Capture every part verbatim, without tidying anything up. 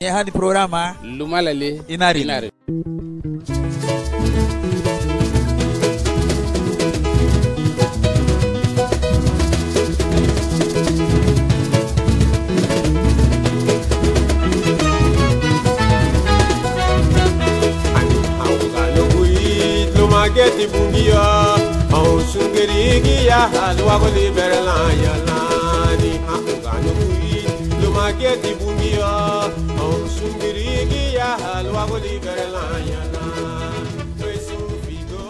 hadi programa Lumalale Inari. Inari. Mageti bungia, au sungeri ya halwa goli berla ya lani. Agano kui, lo mageti bungia, au sungeri ya halwa goli berla ya lani. Toi sufigo.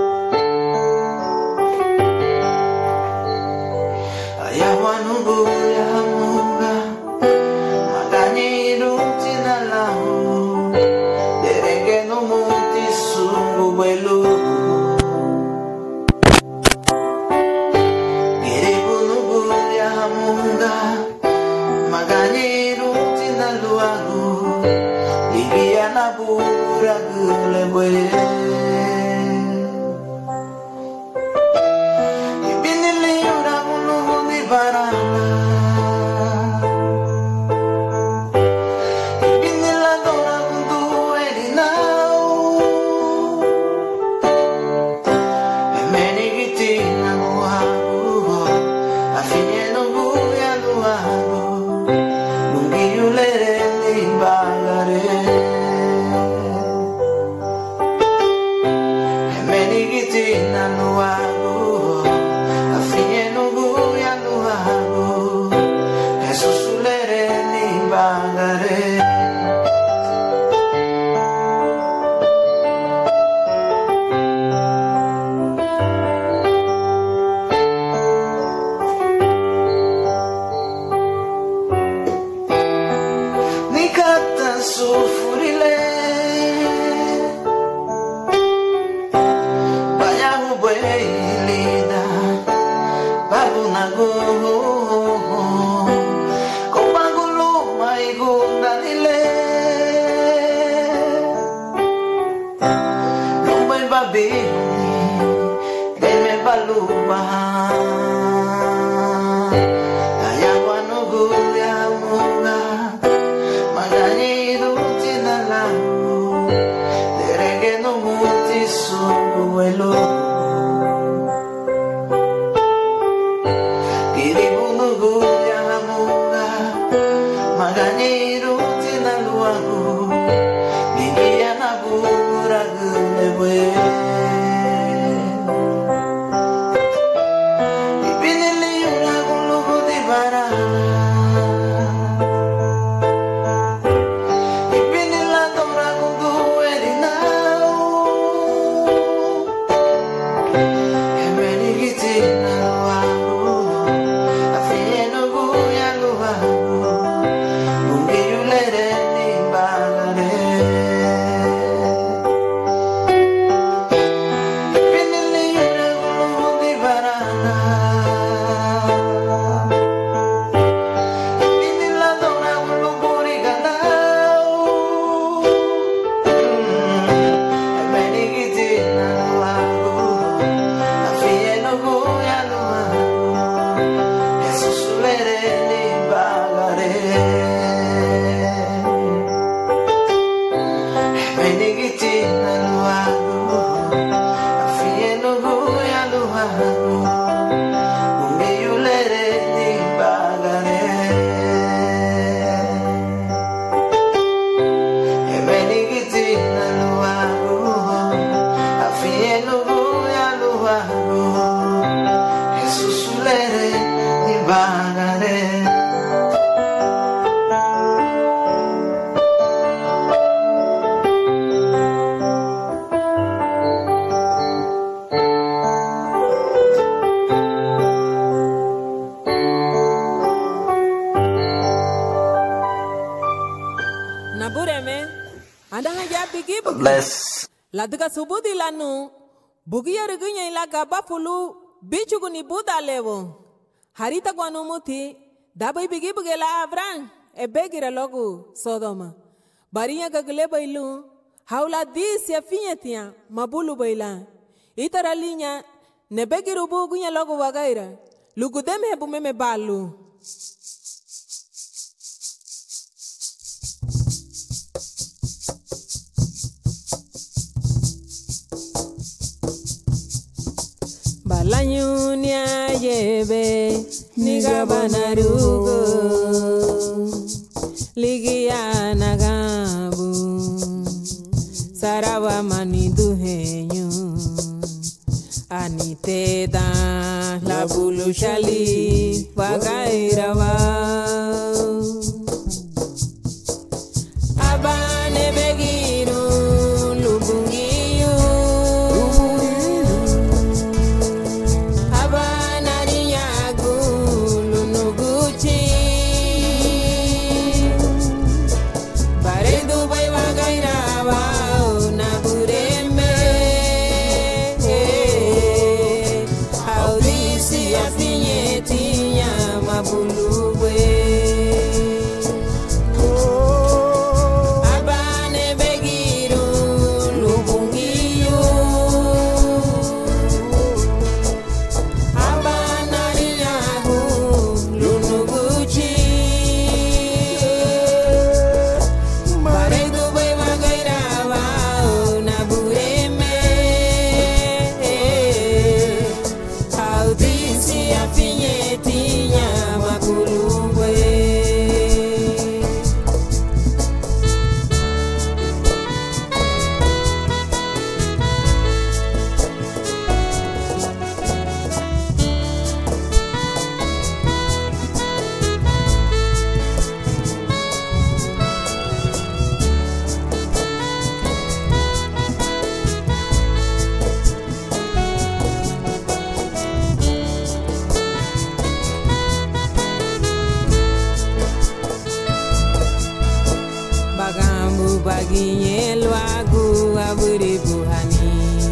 Ayaw anong munga magani rutina luagu ligia na pura gulebwe ibinili ura mulu di barana ibinila dora mundu erinau emeni gitina luagu afine nungu ya luagu mungi ulere ni bagare emeni gitina luagu afine nungu ya luagu Jesus ulere ni bagare Nikata sufurile bayahu buelida babu nago kopagulu mai gundalile lumbai babi deme baluba ayawanu guya munga magani rutina lamu derege no muti suelo iribunu guya munga magani rutina luagu ligia na bura gulebwe ibinili ura gulugu di barana Bless. Ladga subudi lanu bugiya rugunya ila gaba fulu bichugu ni buda lewo harita gwanu muti dabai bigi bugela avran ebegira logu sodoma bariya gagle bailu haula dis ya finyetia mabulu baila itaralinya nebegiru bugunya logu wagaira lugudeme hebu meme balu Balanyunya yebe nigabanarugo ligia nagabu sarawa maniduhenyu aniteda labulu shali wagairawa abane begiru lubungiyu mabulubwe. Abane begiru lubungiyo. Abanari yahu lunuguchi. Bare dubay magairawa na bureme. Audisi afinyetinya mabulubwe. Bagambu baginye lwagu aburi buhani.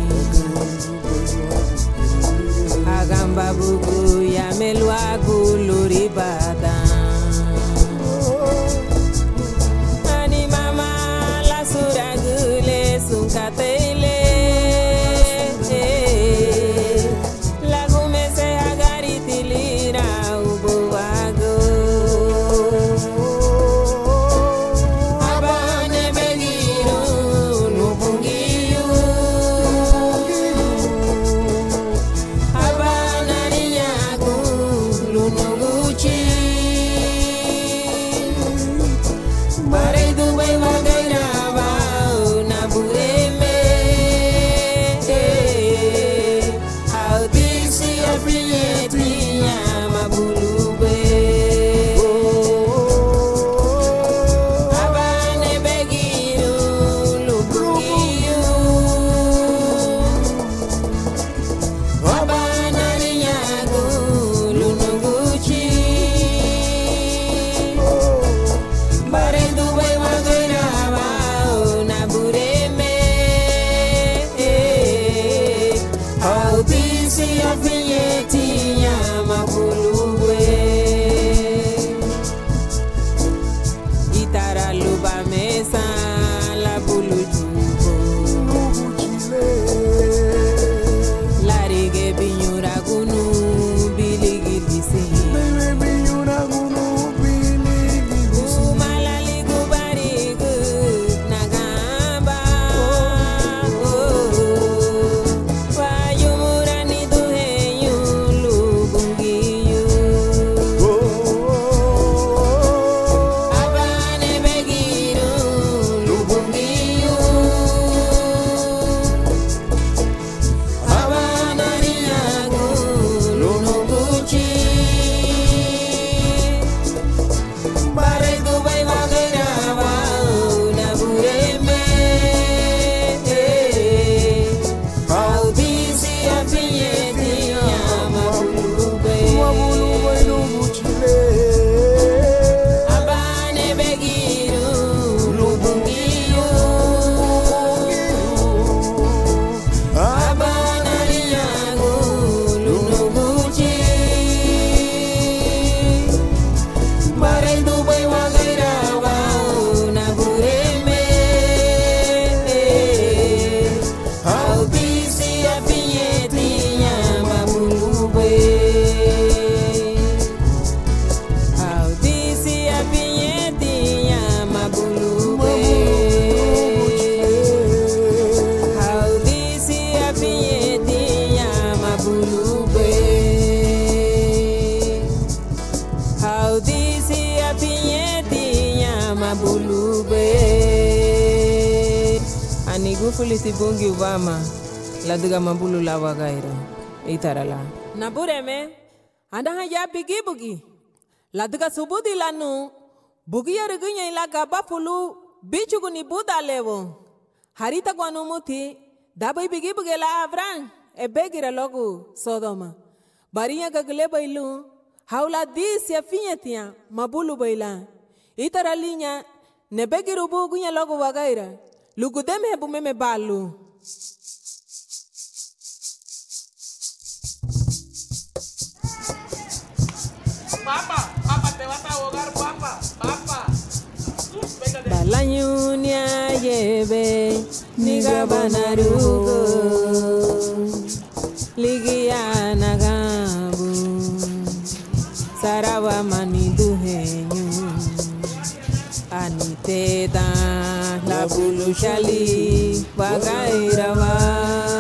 Agamba bugu ya melwagu luri badan. Ani mama la suragule sunkatele. Lagu mese agari tilira ubuwago. Abane begiru lubungiyo. Abanari yagu lunuguchi. Bare dubay magairawa na bureme. Audisi afinyetinya mabulubwe. Abane begiru lubungiyo. Abanari yagu lunuguchi. Bare dubay magairawa na bureme. Audisi afinyetinya mabulubwe. Itara luba mesa la bulujubo. Larige binyura gunu biligilisi. Umalali gubarigu nagamba. Wayumurani duheyu lubungiyo. Abane begiru lubungiyo. Abanari yagu lunuguchi. Bare dubay magairawa na bureme. Audisi afinyetinya mabulubwe. Abane begiru lubungiyo. Abanari yagu lunuguchi. Bare dubay magairawa na bureme. Audisi afinyetinya mabulubwe. Audisi afinyetinya mabulubwe. Audisi afinyetinya mabulubwe. Audisi afinyetinya mabulubwe. Anigufuli tibungi ubama laduga mabulu la wagaira. Itarala nabureme anda haya bigi bugi laduga subudi lanu bugi yarugunya ila gaba fulu bichugu ni buda lewo harita gwanu muti dabai bigi bugi la avran e begira logu Sodoma bariya gagle bailu haula dis ya finyetia mabulu baila itaralinya ne begiru bugunya logu wagaira lugudeme hebu meme balu Papa. Kalanyunya yebe niga banarugo ligia nagabu sarawa maniduhenyu aniteda la bulushali wagairawa